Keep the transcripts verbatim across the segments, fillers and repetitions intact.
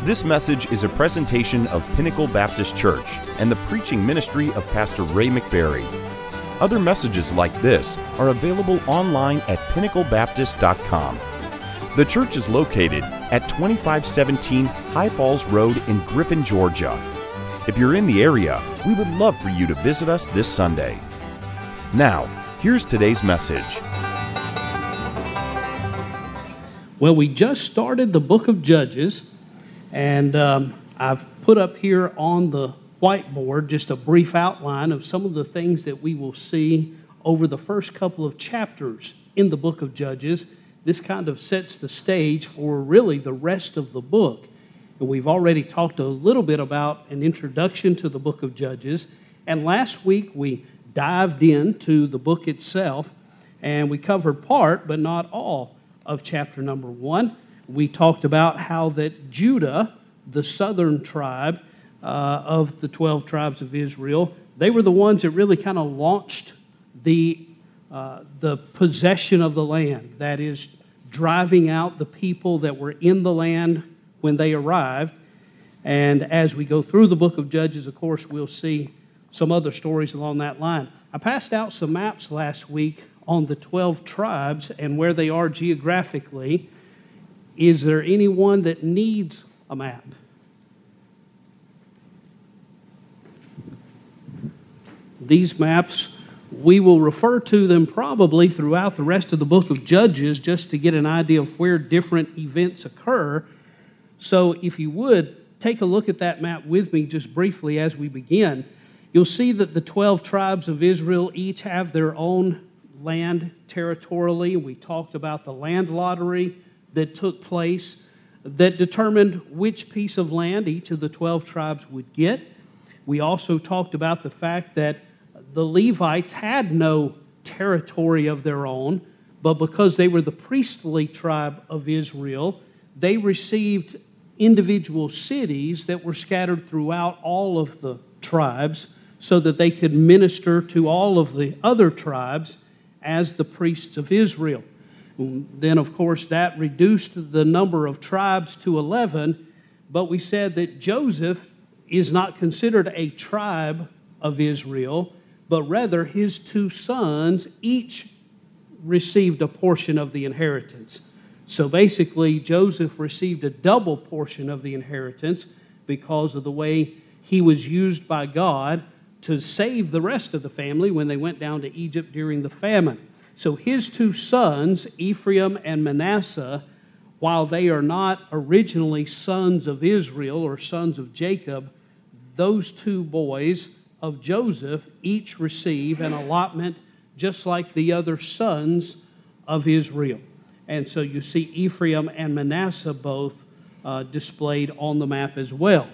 This message is a presentation of Pinnacle Baptist Church and the preaching ministry of Pastor Ray McBarry. Other messages like this are available online at pinnacle baptist dot com. The church is located at twenty-five seventeen High Falls Road in Griffin, Georgia. If you're in the area, we would love for you to visit us this Sunday. Now, here's today's message. Well, we just started the book of Judges. And um, I've put up here on the whiteboard just a brief outline of some of the things that we will see over the first couple of chapters in the book of Judges. This kind of sets the stage for really the rest of the book. And we've already talked a little bit about an introduction to the book of Judges. And last week we dived into the book itself, and we covered part, but not all, of chapter number one. We talked about how that Judah, the southern tribe uh, of the twelve tribes of Israel, they were the ones that really kind of launched the, uh, the possession of the land. That is, driving out the people that were in the land when they arrived. And as we go through the book of Judges, of course, we'll see some other stories along that line. I passed out some maps last week on the twelve tribes and where they are geographically. Is there anyone that needs a map? These maps, we will refer to them probably throughout the rest of the book of Judges just to get an idea of where different events occur. So if you would, take a look at that map with me just briefly as we begin. You'll see that the twelve tribes of Israel each have their own land territorially. We talked about the land lottery that took place that determined which piece of land each of the twelve tribes would get. We also talked about the fact that the Levites had no territory of their own, but because they were the priestly tribe of Israel, they received individual cities that were scattered throughout all of the tribes so that they could minister to all of the other tribes as the priests of Israel. Then, of course, that reduced the number of tribes to eleven, but we said that Joseph is not considered a tribe of Israel, but rather his two sons each received a portion of the inheritance. So basically, Joseph received a double portion of the inheritance because of the way he was used by God to save the rest of the family when they went down to Egypt during the famine. So his two sons, Ephraim and Manasseh, while they are not originally sons of Israel or sons of Jacob, those two boys of Joseph each receive an allotment just like the other sons of Israel. And so you see Ephraim and Manasseh both uh, displayed on the map as well.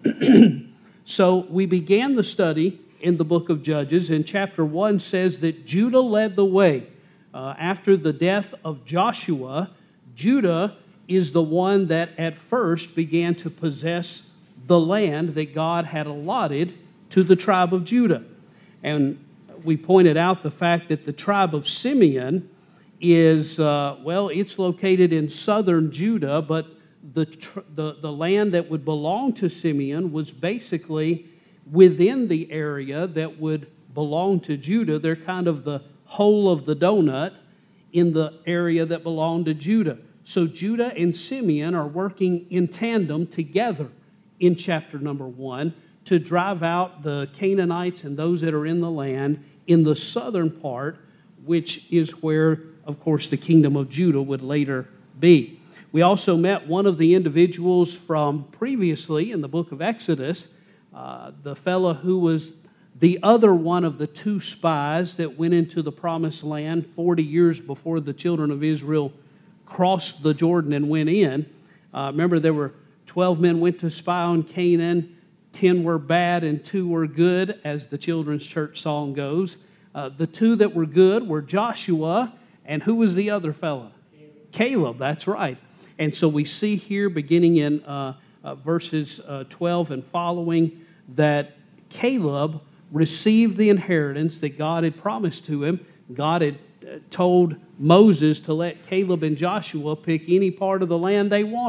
So we began the study in the book of Judges, and chapter one says that Judah led the way. Uh, after the death of Joshua, Judah is the one that at first began to possess the land that God had allotted to the tribe of Judah. And we pointed out the fact that the tribe of Simeon is, uh, well, it's located in southern Judah, but the, tr- the, the land that would belong to Simeon was basically within the area that would belong to Judah. They're kind of the whole of the donut in the area that belonged to Judah. So Judah and Simeon are working in tandem together in chapter number one to drive out the Canaanites and those that are in the land in the southern part, which is where, of course, the kingdom of Judah would later be. We also met one of the individuals from previously in the book of Exodus, uh, the fellow who was the other one of the two spies that went into the promised land forty years before the children of Israel crossed the Jordan and went in. Uh, remember, there were twelve men went to spy on Canaan, ten were bad and two were good, as the children's church song goes. Uh, the two that were good were Joshua, and who was the other fellow? Caleb, Caleb that's right. And so we see here, beginning in uh, uh, verses uh, twelve and following, that Caleb received the inheritance that God had promised to him. God had told Moses to let Caleb and Joshua pick any part of the land they wanted.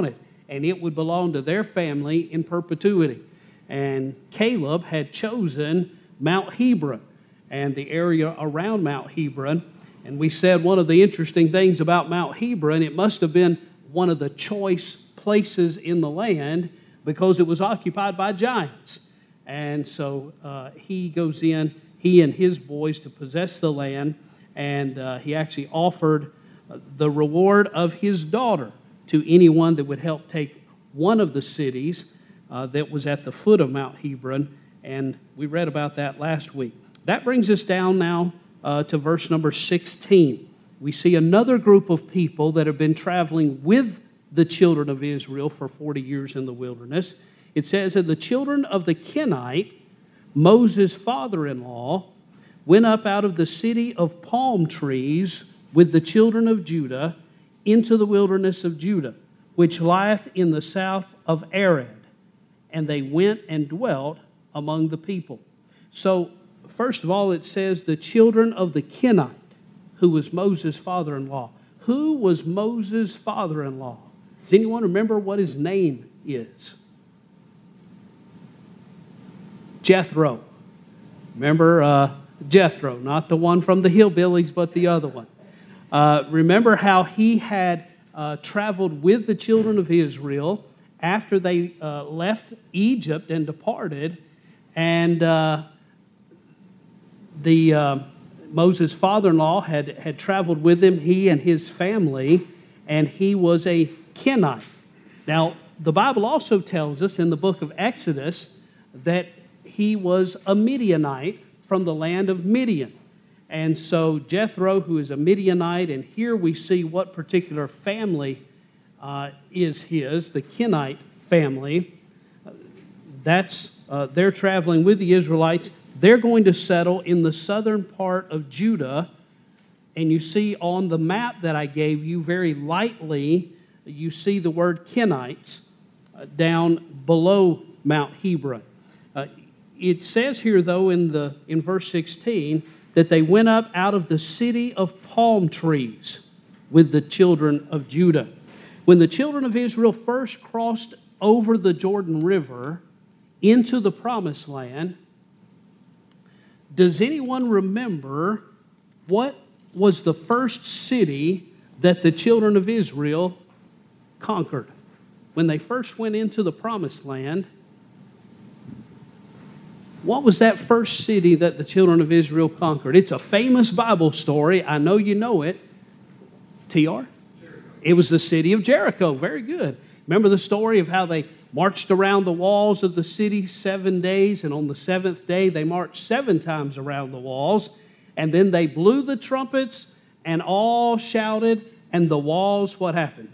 and it would belong to their family in perpetuity. And Caleb had chosen Mount Hebron and the area around Mount Hebron. And we said one of the interesting things about Mount Hebron, it must have been one of the choice places in the land because it was occupied by giants. And so uh, he goes in, he and his boys, to possess the land, and uh, he actually offered the reward of his daughter to anyone that would help take one of the cities uh, that was at the foot of Mount Hebron, and we read about that last week. That brings us down now uh, to verse number sixteen. We see another group of people that have been traveling with the children of Israel for forty years in the wilderness. It says, "And the children of the Kenite, Moses' father-in-law, went up out of the city of palm trees with the children of Judah into the wilderness of Judah, which lieth in the south of Arad. And they went and dwelt among the people." So, first of all, it says the children of the Kenite, who was Moses' father-in-law. Who was Moses' father-in-law? Does anyone remember what his name is? Jethro. Remember uh, Jethro, not the one from the hillbillies, but the other one. Uh, remember how he had uh, traveled with the children of Israel after they uh, left Egypt and departed, and uh, the uh, Moses' father-in-law had, had traveled with him, he and his family, and he was a Kenite. Now, the Bible also tells us in the book of Exodus that he was a Midianite from the land of Midian. And so Jethro, who is a Midianite, and here we see what particular family uh, is his, the Kenite family. That's uh, they're traveling with the Israelites. They're going to settle in the southern part of Judah. And you see on the map that I gave you very lightly, you see the word Kenites uh, down below Mount Hebron. Uh, it says here, though, in the in verse sixteen, that they went up out of the city of palm trees with the children of Judah. When the children of Israel first crossed over the Jordan River into the Promised Land, does anyone remember what was the first city that the children of Israel conquered? When they first went into the Promised Land, what was that first city that the children of Israel conquered? It's a famous Bible story. I know you know it. T R? Jericho. It was the city of Jericho. Very good. Remember the story of how they marched around the walls of the city seven days, and on the seventh day they marched seven times around the walls, and then they blew the trumpets and all shouted, and the walls, what happened?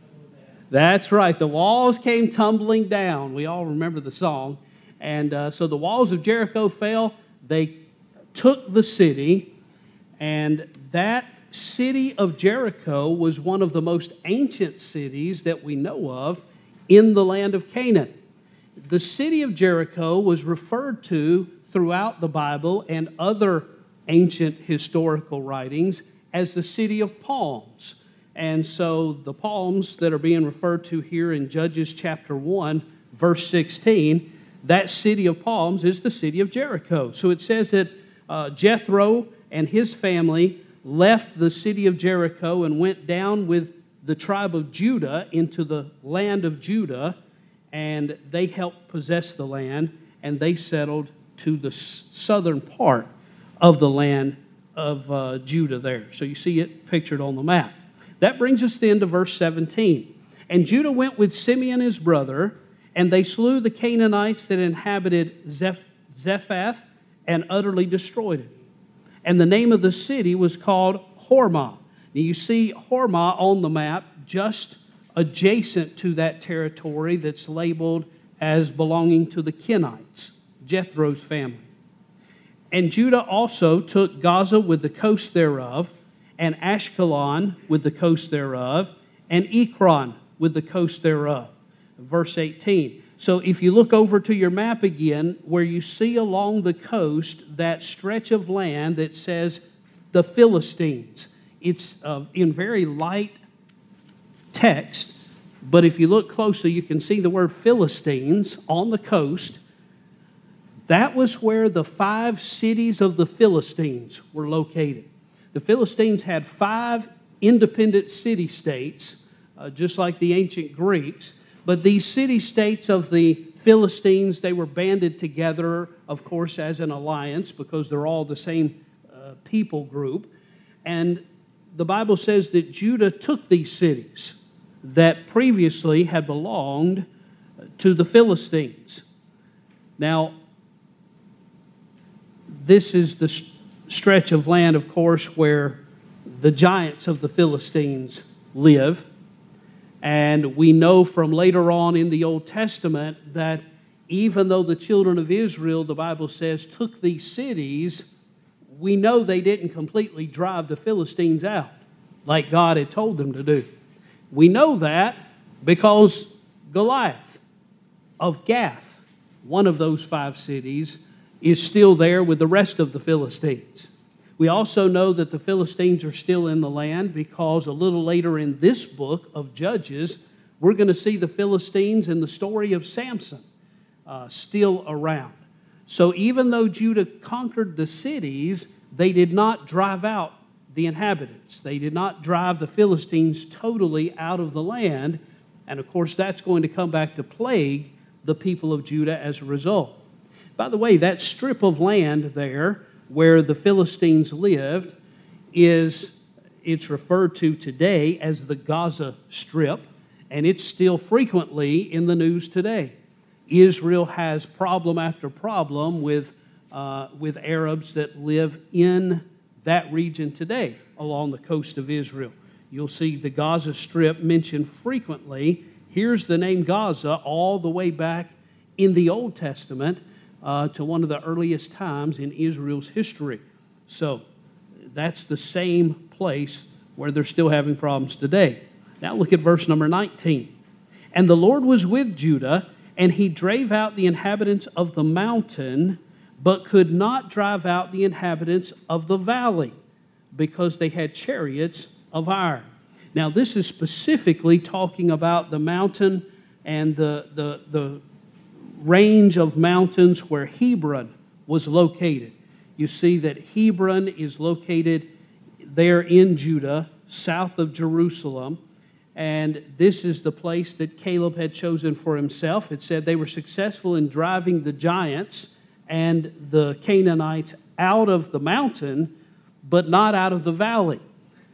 That's right. The walls came tumbling down. We all remember the song. And uh, so the walls of Jericho fell. They took the city, and that city of Jericho was one of the most ancient cities that we know of in the land of Canaan. The city of Jericho was referred to throughout the Bible and other ancient historical writings as the city of palms. And so the palms that are being referred to here in Judges chapter one, verse sixteen, that city of palms is the city of Jericho. So it says that uh, Jethro and his family left the city of Jericho and went down with the tribe of Judah into the land of Judah, and they helped possess the land, and they settled to the southern part of the land of uh, Judah there. So you see it pictured on the map. That brings us then to verse seventeen. "And Judah went with Simeon his brother, and they slew the Canaanites that inhabited Zeph- Zephath and utterly destroyed it. And the name of the city was called Hormah." Now you see Hormah on the map just adjacent to that territory that's labeled as belonging to the Kenites, Jethro's family. "And Judah also took Gaza with the coast thereof, and Ashkelon with the coast thereof, and Ekron with the coast thereof." Verse eighteen. So if you look over to your map again, where you see along the coast that stretch of land that says the Philistines, it's uh, in very light text, But if you look closely, you can see the word Philistines on the coast. That was where the five cities of the Philistines were located. The Philistines had five independent city-states, uh, just like the ancient Greeks. But these city-states of the Philistines, they were banded together, of course, as an alliance because they're all the same uh, people group. And the Bible says that Judah took these cities that previously had belonged to the Philistines. Now, this is the stretch of land, of course, where the giants of the Philistines live. And we know from later on in the Old Testament that even though the children of Israel, the Bible says, took these cities, we know they didn't completely drive the Philistines out like God had told them to do. We know that because Goliath of Gath, one of those five cities, is still there with the rest of the Philistines. We also know that the Philistines are still in the land because a little later in this book of Judges, we're going to see the Philistines in the story of Samson uh, still around. So even though Judah conquered the cities, they did not drive out the inhabitants. They did not drive the Philistines totally out of the land. And of course, that's going to come back to plague the people of Judah as a result. By the way, that strip of land there where the Philistines lived is, it's referred to today as the Gaza Strip, and it's still frequently in the news today. Israel has problem after problem with, uh, with Arabs that live in that region today along the coast of Israel. You'll see the Gaza Strip mentioned frequently. Here's the name Gaza all the way back in the Old Testament uh, to one of the earliest times in Israel's history. So that's the same place where they're still having problems today. Now look at verse number nineteen. And the Lord was with Judah, and he drave out the inhabitants of the mountain, but could not drive out the inhabitants of the valley, because they had chariots of iron. Now, this is specifically talking about the mountain and the, the, the range of mountains where Hebron was located. You see that Hebron is located there in Judah, south of Jerusalem, and this is the place that Caleb had chosen for himself. It said they were successful in driving the giants and the Canaanites out of the mountain, but not out of the valley.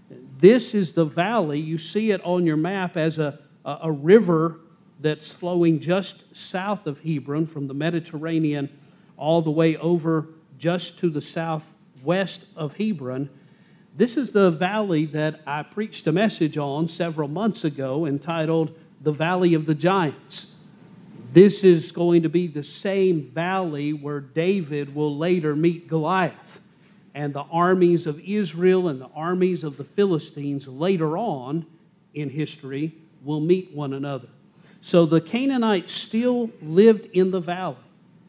This is the valley. You see it on your map as a, a, a river that's flowing just south of Hebron from the Mediterranean all the way over just to the southwest of Hebron. This is the valley that I preached a message on several months ago entitled The Valley of the Giants. This is going to be the same valley where David will later meet Goliath. And the armies of Israel and the armies of the Philistines later on in history will meet one another. So the Canaanites still lived in the valley.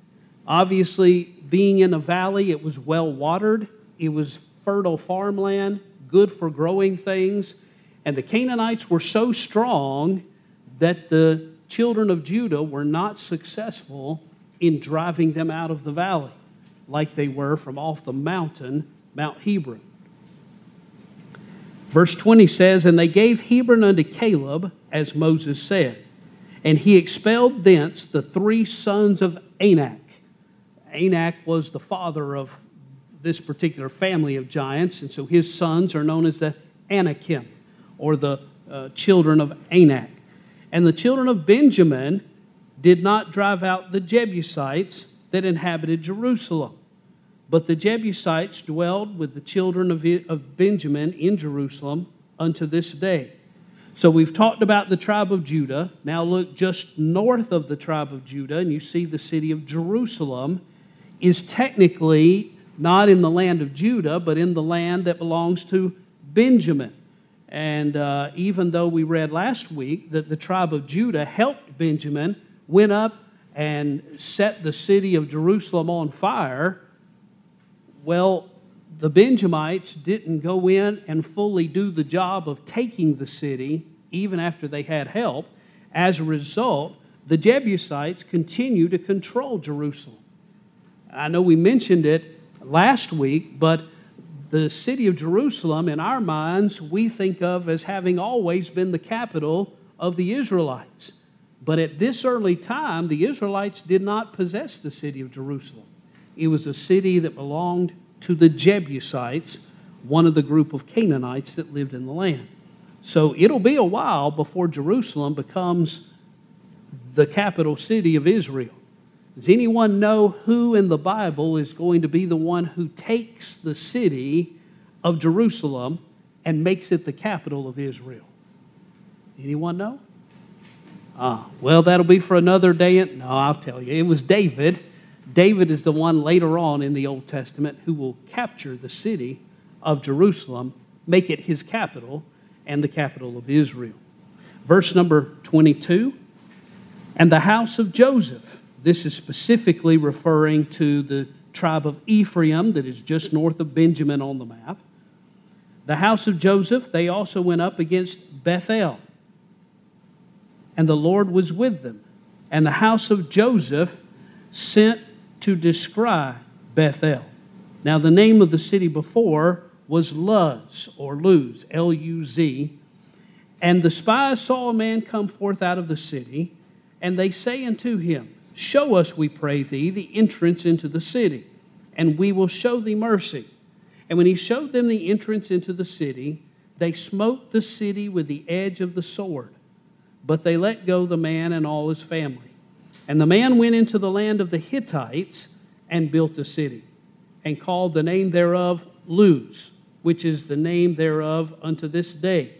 Obviously, being in a valley, it was well watered. It was fertile farmland, good for growing things. And the Canaanites were so strong that the children of Judah were not successful in driving them out of the valley like they were from off the mountain, Mount Hebron. Verse twenty says, And they gave Hebron unto Caleb, as Moses said, and he expelled thence the three sons of Anak. Anak was the father of this particular family of giants, and so his sons are known as the Anakim, or the uh, children of Anak. And the children of Benjamin did not drive out the Jebusites that inhabited Jerusalem, but the Jebusites dwelled with the children of, of Benjamin in Jerusalem unto this day. So we've talked about the tribe of Judah. Now look just north of the tribe of Judah, and you see the city of Jerusalem is technically not in the land of Judah, but in the land that belongs to Benjamin. And uh, even though we read last week that the tribe of Judah helped Benjamin, went up and set the city of Jerusalem on fire, well, the Benjamites didn't go in and fully do the job of taking the city, even after they had help. As a result, the Jebusites continue to control Jerusalem. I know we mentioned it last week, but the city of Jerusalem, in our minds, we think of as having always been the capital of the Israelites. But at this early time, the Israelites did not possess the city of Jerusalem. It was a city that belonged to the Jebusites, one of the group of Canaanites that lived in the land. So it'll be a while before Jerusalem becomes the capital city of Israel. Does anyone know who in the Bible is going to be the one who takes the city of Jerusalem and makes it the capital of Israel? Anyone know? Ah, well, that'll be for another day. No, I'll tell you. It was David. David is the one later on in the Old Testament who will capture the city of Jerusalem, make it his capital and the capital of Israel. Verse number twenty-two, and the house of Joseph. This is specifically referring to the tribe of Ephraim that is just north of Benjamin on the map. The house of Joseph, they also went up against Bethel, and the Lord was with them. And the house of Joseph sent to descry Bethel. Now the name of the city before was Luz, or Luz, L U Z. And the spies saw a man come forth out of the city, and they say unto him, show us, we pray thee, the entrance into the city, and we will show thee mercy. And when he showed them the entrance into the city, they smote the city with the edge of the sword. But they let go the man and all his family. And the man went into the land of the Hittites and built a city, and called the name thereof Luz, which is the name thereof unto this day.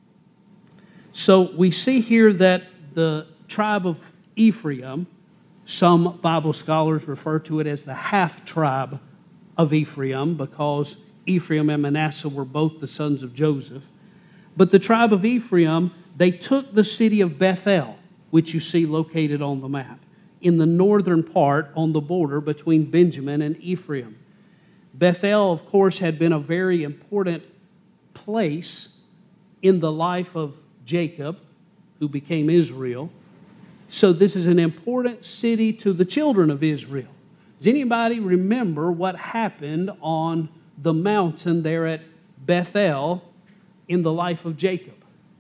So we see here that the tribe of Ephraim, some Bible scholars refer to it as the half-tribe of Ephraim, because Ephraim and Manasseh were both the sons of Joseph. But the tribe of Ephraim, they took the city of Bethel, which you see located on the map, in the northern part on the border between Benjamin and Ephraim. Bethel, of course, had been a very important place in the life of Jacob, who became Israel. So this is an important city to the children of Israel. Does anybody remember what happened on the mountain there at Bethel in the life of Jacob?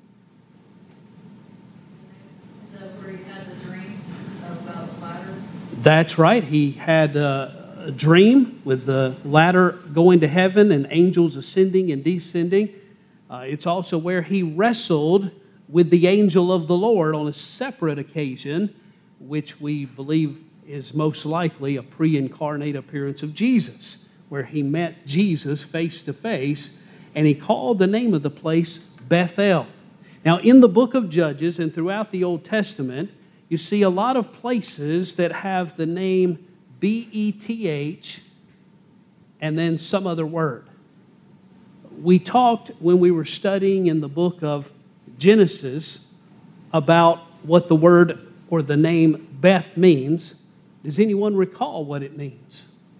Is that where he had the dream about the ladder? That's right. He had a, a dream with the ladder going to heaven and angels ascending and descending. Uh, it's also where he wrestled with the angel of the Lord on a separate occasion, which we believe is most likely a pre-incarnate appearance of Jesus, where he met Jesus face to face, and he called the name of the place Bethel. Now, in the book of Judges and throughout the Old Testament, you see a lot of places that have the name B E T H and then some other word. We talked when we were studying in the book of Genesis about what the word or the name Beth means. Does anyone recall what it means?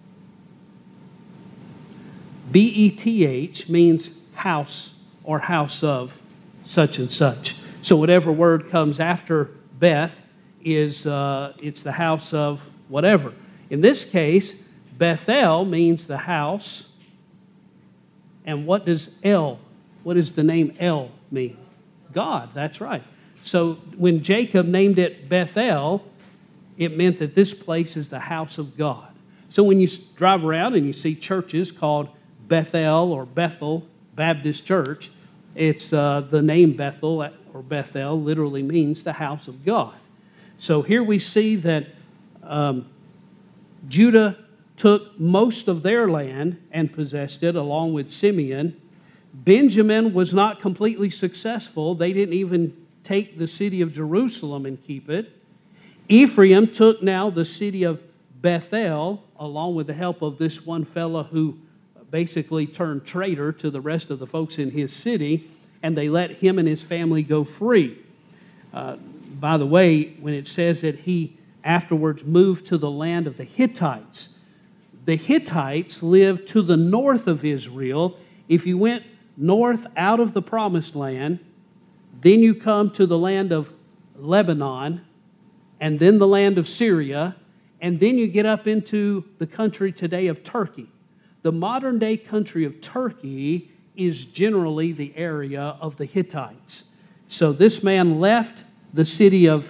B E T H means house or house of such and such. So whatever word comes after Beth is uh, it's the house of whatever. In this case, Bethel means the house. And what does El, what does the name El mean? God, that's right. So when Jacob named it Bethel, it meant that this place is the house of God. So when you drive around and you see churches called Bethel or Bethel Baptist Church, it's uh, the name Bethel or Bethel literally means the house of God. So here we see that um, Judah took most of their land and possessed it along with Simeon. Benjamin was not completely successful. They didn't even take the city of Jerusalem and keep it. Ephraim took now the city of Bethel, along with the help of this one fellow who basically turned traitor to the rest of the folks in his city, and they let him and his family go free. Uh, by the way, when it says that he afterwards moved to the land of the Hittites, the Hittites lived to the north of Israel. If you went north out of the promised land, then you come to the land of Lebanon, and then the land of Syria, and then you get up into the country today of Turkey. The modern day country of Turkey is generally the area of the Hittites. So this man left the city of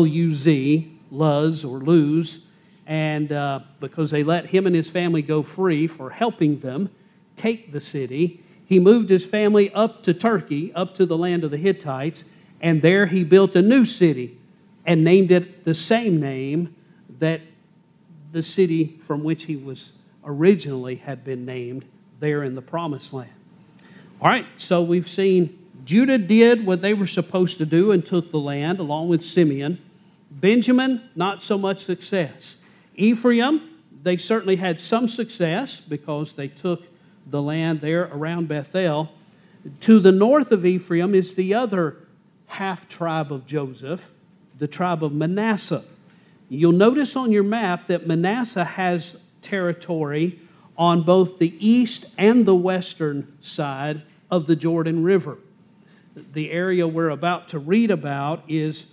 Luz, Luz or Luz, and uh, because they let him and his family go free for helping them take the city, he moved his family up to Turkey, up to the land of the Hittites, and there he built a new city and named it the same name that the city from which he was originally had been named there in the Promised Land. All right, so we've seen Judah did what they were supposed to do and took the land along with Simeon. Benjamin, not so much success. Ephraim, they certainly had some success because they took the land there around Bethel. To the north of Ephraim is the other half tribe of Joseph, the tribe of Manasseh. You'll notice on your map that Manasseh has territory on both the east and the western side of the Jordan River. The area we're about to read about is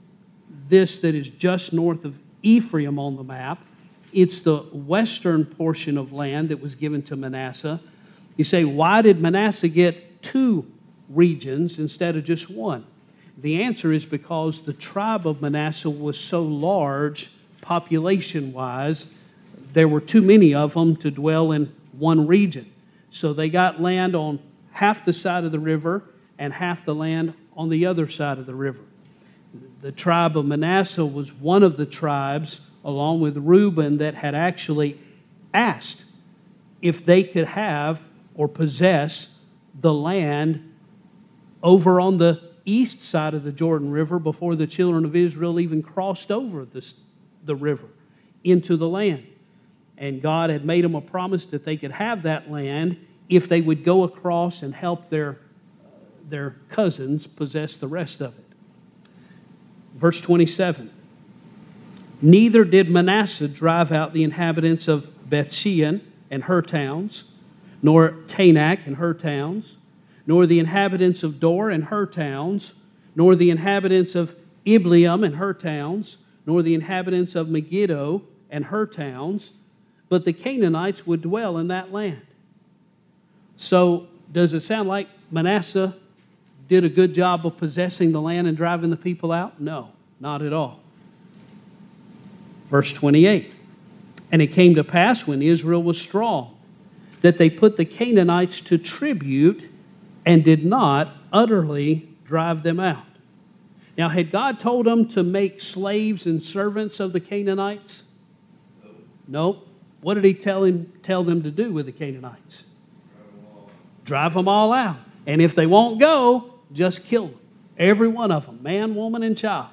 this that is just north of Ephraim on the map. It's the western portion of land that was given to Manasseh. You say, why did Manasseh get two regions instead of just one? The answer is because the tribe of Manasseh was so large, population-wise, there were too many of them to dwell in one region. So they got land on half the side of the river and half the land on the other side of the river. The tribe of Manasseh was one of the tribes, along with Reuben, that had actually asked if they could have or possess the land over on the east side of the Jordan River before the children of Israel even crossed over this, the river into the land. And God had made them a promise that they could have that land if they would go across and help their, their cousins possess the rest of it. Verse twenty-seven, neither did Manasseh drive out the inhabitants of Bethshean and her towns, nor Tanakh and her towns, nor the inhabitants of Dor and her towns, nor the inhabitants of Ibleam and her towns, nor the inhabitants of Megiddo and her towns, but the Canaanites would dwell in that land. So, does it sound like Manasseh did a good job of possessing the land and driving the people out? No, not at all. Verse twenty-eight, and it came to pass when Israel was strong that they put the Canaanites to tribute and did not utterly drive them out. Now, had God told them to make slaves and servants of the Canaanites? No. What did he tell him, tell them to do with the Canaanites? Drive them all out. And if they won't go, just kill them. Every one of them, man, woman, and child.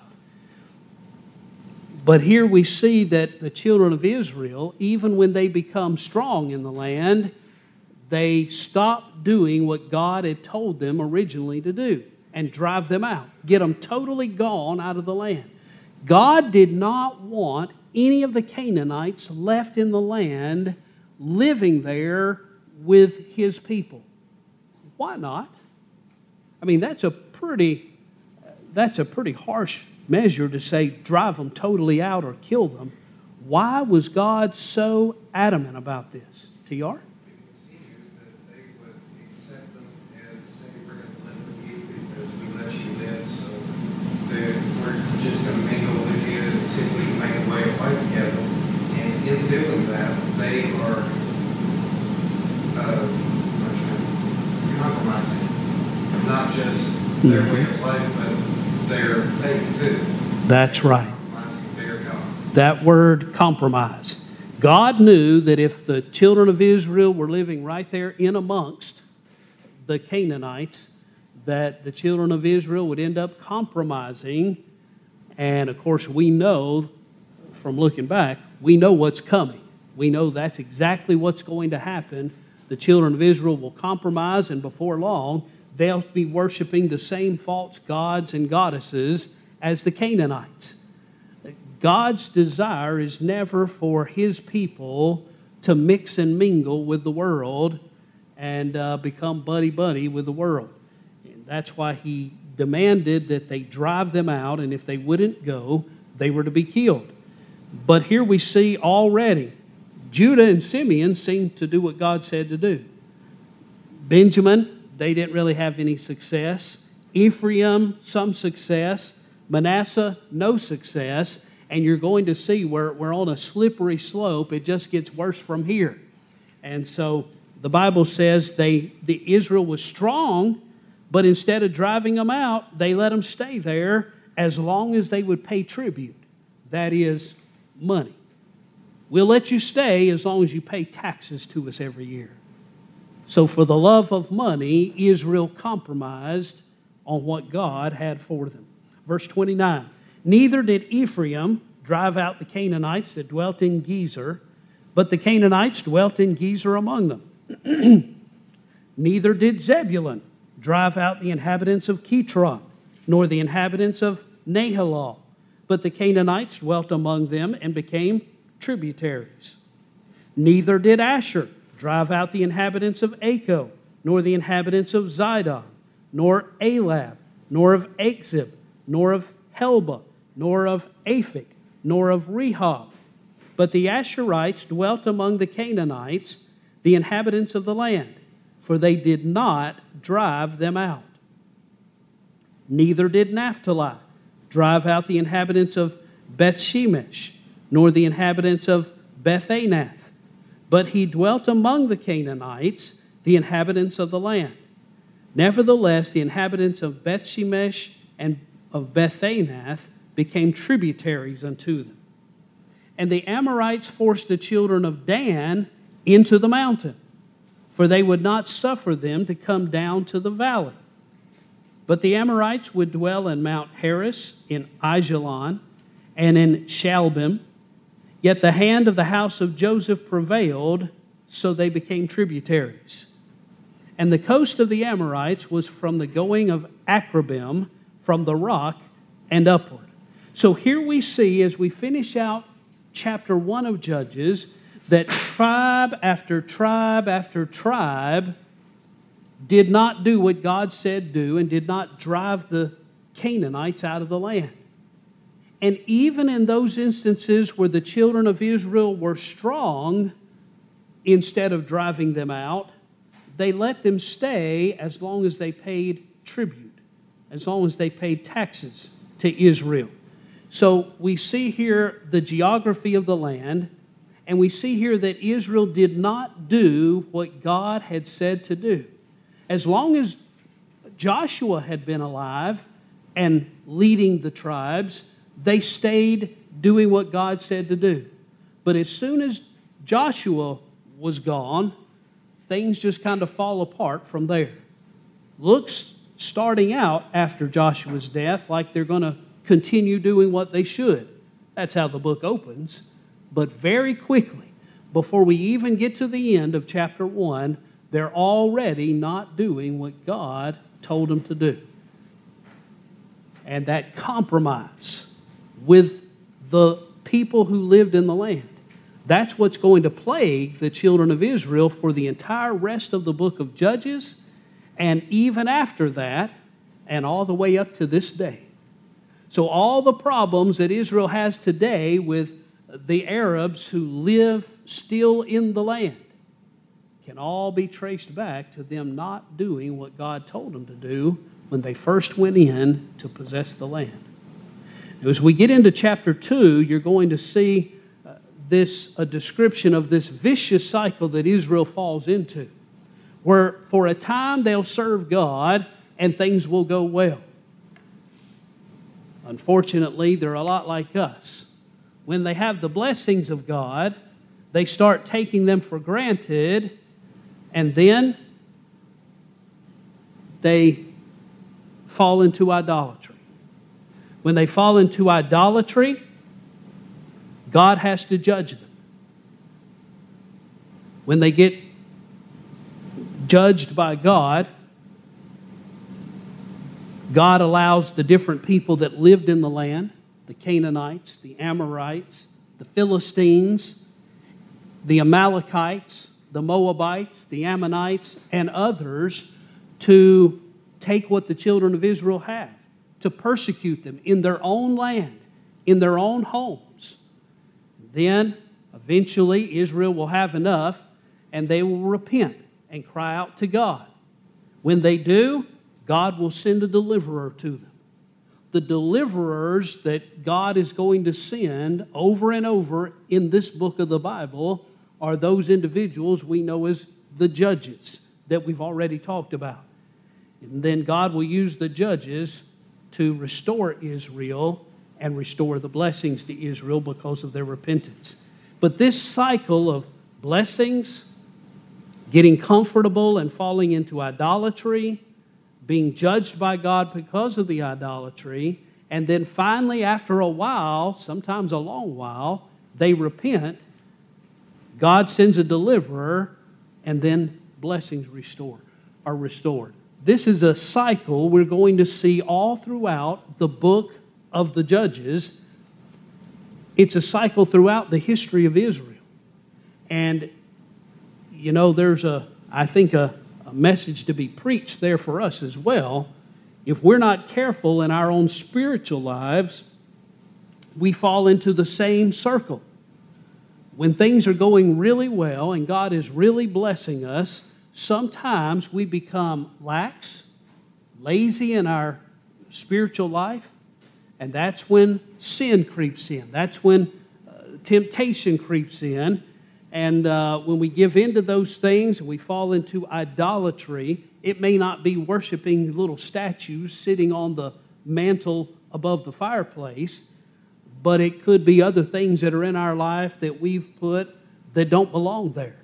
But here we see that the children of Israel, even when they become strong in the land, they stop doing what God had told them originally to do and drive them out, get them totally gone out of the land. God did not want any of the Canaanites left in the land living there with his people. Why not? I mean, that's a pretty, that's a pretty harsh measure to say drive them totally out or kill them. Why was God so adamant about this? T R? Because he knew that they would accept them as, hey, we're going to live with you because we let you live, so we're just going to mingle with you and see if we can make a way of life together. And in doing that, they are uh, compromising not just their way of life, but their faith too. That's right. Compromising their God. That word, compromise. God knew that if the children of Israel were living right there in amongst the Canaanites, that the children of Israel would end up compromising. And of course, we know from looking back, we know what's coming. We know that's exactly what's going to happen. The children of Israel will compromise, and before long, they'll be worshiping the same false gods and goddesses as the Canaanites. God's desire is never for his people to mix and mingle with the world and uh, become buddy-buddy with the world. And that's why he demanded that they drive them out, and if they wouldn't go, they were to be killed. But here we see already, Judah and Simeon seemed to do what God said to do. Benjamin, they didn't really have any success. Ephraim, some success. Manasseh, no success. And you're going to see where we're on a slippery slope. It just gets worse from here. And so the Bible says they, the Israel was strong, but instead of driving them out, they let them stay there as long as they would pay tribute. That is, money. We'll let you stay as long as you pay taxes to us every year. So for the love of money, Israel compromised on what God had for them. Verse twenty-nine, neither did Ephraim drive out the Canaanites that dwelt in Gezer, but the Canaanites dwelt in Gezer among them. Neither did Zebulun drive out the inhabitants of Kitron, nor the inhabitants of Nahalal, but the Canaanites dwelt among them and became tributaries. Neither did Asher drive out the inhabitants of Acho, nor the inhabitants of Zidon, nor Elab, nor of Achzib, nor of Helba, nor of Aphik, nor of Rehob. But the Asherites dwelt among the Canaanites, the inhabitants of the land, for they did not drive them out. Neither did Naphtali drive out the inhabitants of Bethshemesh, nor the inhabitants of Bethanath, but he dwelt among the Canaanites, the inhabitants of the land. Nevertheless, the inhabitants of Bethshemesh and of Bethanath became tributaries unto them. And the Amorites forced the children of Dan into the mountain, for they would not suffer them to come down to the valley. But the Amorites would dwell in Mount Heres, in Aijalon, and in Shalbim. Yet the hand of the house of Joseph prevailed, so they became tributaries. And the coast of the Amorites was from the going of Akrabim, from the rock and upward. So here we see, as we finish out chapter one of Judges, that tribe after tribe after tribe did not do what God said do and did not drive the Canaanites out of the land. And even in those instances where the children of Israel were strong, instead of driving them out, they let them stay as long as they paid tribute, as long as they paid taxes to Israel. So we see here the geography of the land, and we see here that Israel did not do what God had said to do. As long as Joshua had been alive and leading the tribes, they stayed doing what God said to do. But as soon as Joshua was gone, things just kind of fall apart from there. Looks starting out after Joshua's death like they're going to continue doing what they should. That's how the book opens. But very quickly, before we even get to the end of chapter one, they're already not doing what God told them to do. And that compromise with the people who lived in the land, that's what's going to plague the children of Israel for the entire rest of the book of Judges, and even after that, and all the way up to this day. So all the problems that Israel has today with the Arabs who live still in the land can all be traced back to them not doing what God told them to do when they first went in to possess the land. Now, as we get into chapter two, you're going to see uh, this a description of this vicious cycle that Israel falls into, where for a time they'll serve God and things will go well. Unfortunately, they're a lot like us. When they have the blessings of God, they start taking them for granted, and then they fall into idolatry. When they fall into idolatry, God has to judge them. When they get judged by God, God allows the different people that lived in the land, the Canaanites, the Amorites, the Philistines, the Amalekites, the Moabites, the Ammonites, and others to take what the children of Israel have, to persecute them in their own land, in their own homes. Then, eventually, Israel will have enough, and they will repent and cry out to God. When they do, God will send a deliverer to them. The deliverers that God is going to send over and over in this book of the Bible are those individuals we know as the judges that we've already talked about. And then God will use the judges to restore Israel and restore the blessings to Israel because of their repentance. But this cycle of blessings, getting comfortable and falling into idolatry, being judged by God because of the idolatry, and then finally, after a while, sometimes a long while, they repent, God sends a deliverer, and then blessings restore, are restored. This is a cycle we're going to see all throughout the book of the Judges. It's a cycle throughout the history of Israel. And, you know, there's a, I think, a, a message to be preached there for us as well. If we're not careful in our own spiritual lives, we fall into the same circle. When things are going really well and God is really blessing us, sometimes we become lax, lazy in our spiritual life, and that's when sin creeps in. That's when uh, temptation creeps in. And uh, when we give in to those things and we fall into idolatry, it may not be worshiping little statues sitting on the mantle above the fireplace, but it could be other things that are in our life that we've put that don't belong there.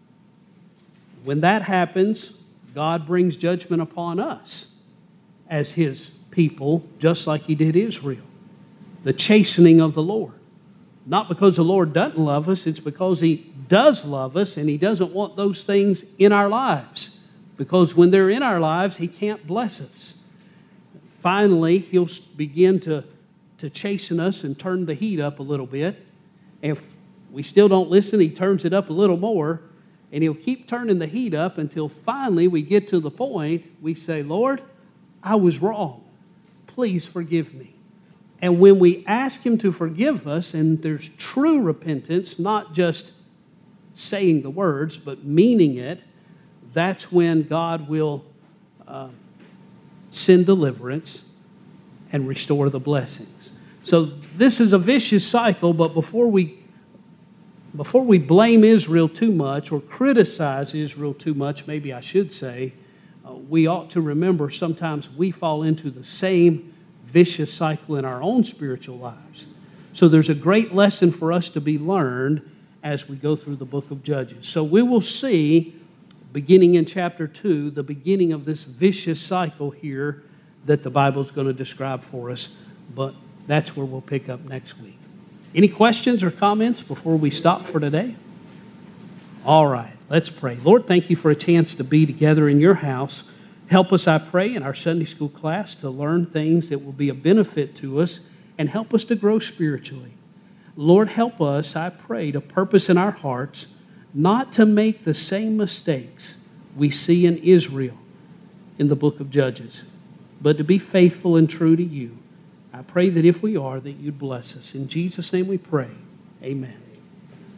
When that happens, God brings judgment upon us as His people, just like He did Israel. The chastening of the Lord. Not because the Lord doesn't love us, it's because He does love us and He doesn't want those things in our lives. Because when they're in our lives, He can't bless us. Finally, He'll begin to, to chasten us and turn the heat up a little bit. If we still don't listen, He turns it up a little more. And He'll keep turning the heat up until finally we get to the point we say, Lord, I was wrong. Please forgive me. And when we ask Him to forgive us, and there's true repentance, not just saying the words, but meaning it, that's when God will uh, send deliverance and restore the blessings. So this is a vicious cycle, but before we Before we blame Israel too much or criticize Israel too much, maybe I should say, uh, we ought to remember sometimes we fall into the same vicious cycle in our own spiritual lives. So there's a great lesson for us to be learned as we go through the book of Judges. So we will see, beginning in chapter two, the beginning of this vicious cycle here that the Bible is going to describe for us. But that's where we'll pick up next week. Any questions or comments before we stop for today? All right, let's pray. Lord, thank You for a chance to be together in Your house. Help us, I pray, in our Sunday school class to learn things that will be a benefit to us and help us to grow spiritually. Lord, help us, I pray, to purpose in our hearts not to make the same mistakes we see in Israel in the book of Judges, but to be faithful and true to You. I pray that if we are, that You'd bless us. In Jesus' name we pray. Amen.